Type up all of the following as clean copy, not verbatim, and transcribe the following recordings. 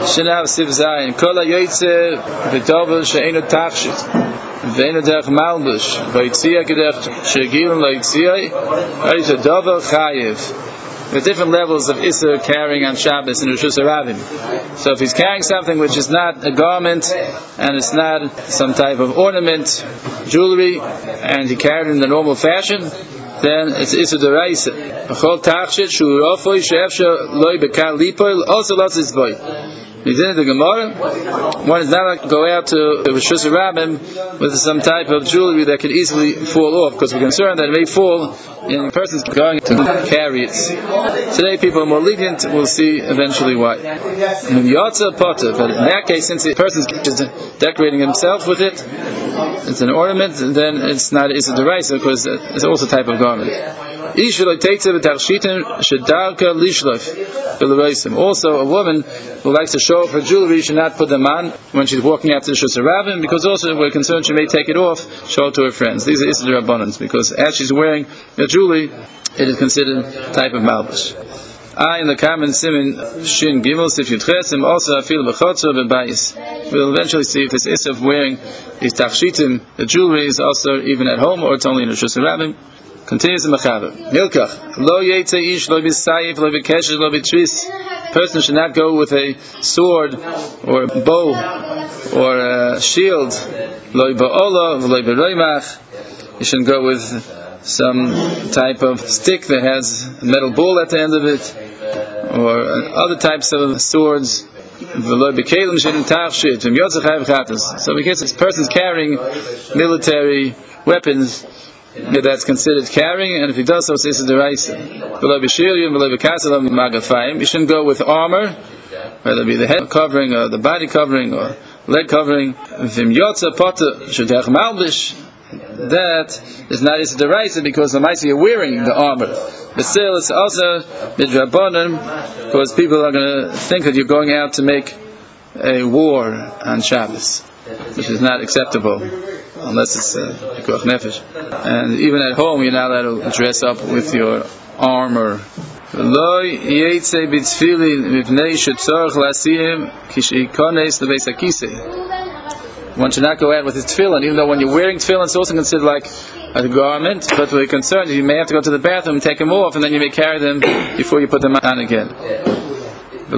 Shinav Siv Zayin. Kol HaYotze V'Dovel She'enu Tachshit V'Enu Derech Malbush V'Yitzia Gedech She'Gilin L'Yitzia V'Yitzia Dovel Chayiv. There are different levels of Isser carrying on Shabbos in Rosh Hashanah. So if he's carrying something which is not a garment and it's not some type of ornament, jewelry, and he carried it in the normal fashion, then it's Isser D'Oraisa. B'chol Tachshit Shu Rofoi She'efsha Loi B'Kal Lipoil Also Los Isboi. He did the Gemara. One is not like go out to Rosh Hashanah with some type of jewelry that could easily fall off, because we're concerned that it may fall in a person's going to carry it. Today people are more lenient. We'll see eventually why. In Yotza Potter, but in that case, since the person is decorating himself with it, it's an ornament, then it's not Isser D'Oraisa, because it's also a type of garment. Also, a woman who likes to show off her jewelry should not put them on when she's walking out to the Shus Rabin, because also we're concerned she may take it off, show it to her friends. These are Isser D'Rabbanan, because as she's wearing the jewelry, it is considered type of malbush. In the common Simin Shin Gimel Sif Yudchesim also Afil B'Chotzer B'Bayis. We'll eventually see if this Isser of wearing these tachshitim, the jewelry, is also even at home or it's only in the Shus Rabin. Continues the Mechaber. Hilkach. Lo yetze ish, lo b'sayif, lo b'kesher, lo b'tris. Person should not go with a sword, or a bow, or a shield. Lo b'olah, lo b'roimach. You shouldn't go with some type of stick that has a metal ball at the end of it, or other types of swords. V'lo b'kelim she'en tachshit. V'm yotzach hayv chatas. So because this person is carrying military weapons, that's considered carrying, and if he does so, it's Isser D'Oraisa. You shouldn't go with armor, whether it be the head covering, or the body covering, or leg covering. That is not Isser D'Oraisa, because you're wearing the armor. But still, it's also Midrabanan, because people are going to think that you're going out to make a war on Shabbos, which is not acceptable unless it's Pikuach Nefesh. And even at home, you're not allowed to dress up with your armor. One should not go out with his tefillin, even though when you're wearing tefillin, it's also considered like a garment, but we're concerned that you may have to go to the bathroom and take them off, and then you may carry them before you put them on again. A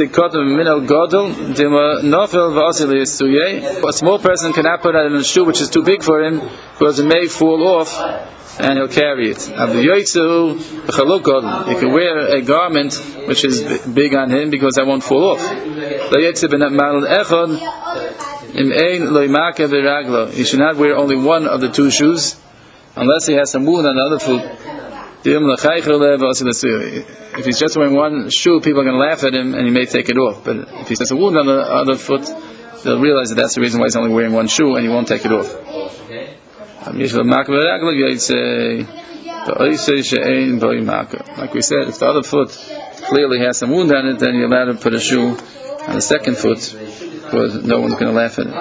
small person cannot put it in a shoe which is too big for him, because it may fall off and he'll carry it. He can wear a garment which is big on him, because that won't fall off. He should not wear only one of the two shoes, unless he has some wound on the other foot. If he's just wearing one shoe, people are going to laugh at him and he may take it off. But if he has a wound on the other foot, they'll realize that that's the reason why he's only wearing one shoe and he won't take it off. Like we said, if the other foot clearly has some wound on it, then you're allowed to put a shoe on the second foot, because no one's going to laugh at it.